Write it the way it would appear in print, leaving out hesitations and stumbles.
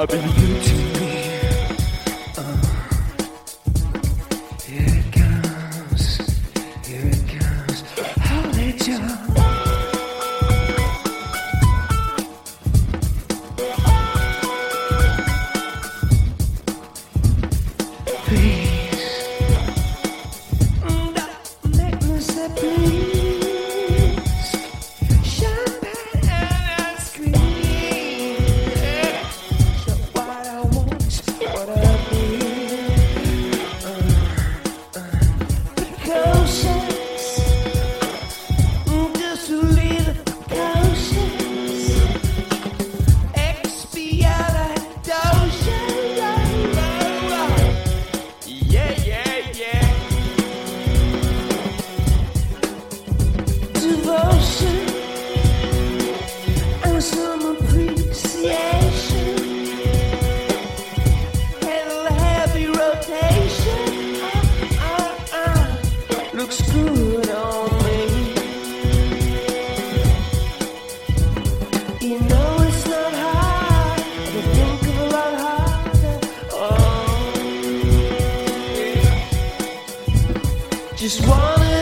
I've been you to me. Here it comes, here it comes. I'll let you. Please, don't make me say please. Champagne and ice cream. So what I want is what I need. Precautions, just to leave the precautions. Expialidocious. Yeah, yeah, yeah. Devotion and some appreciation. Handle a heavy rotation. Looks good on me. You know it's not hard to think of a lot harder. Oh, just wanna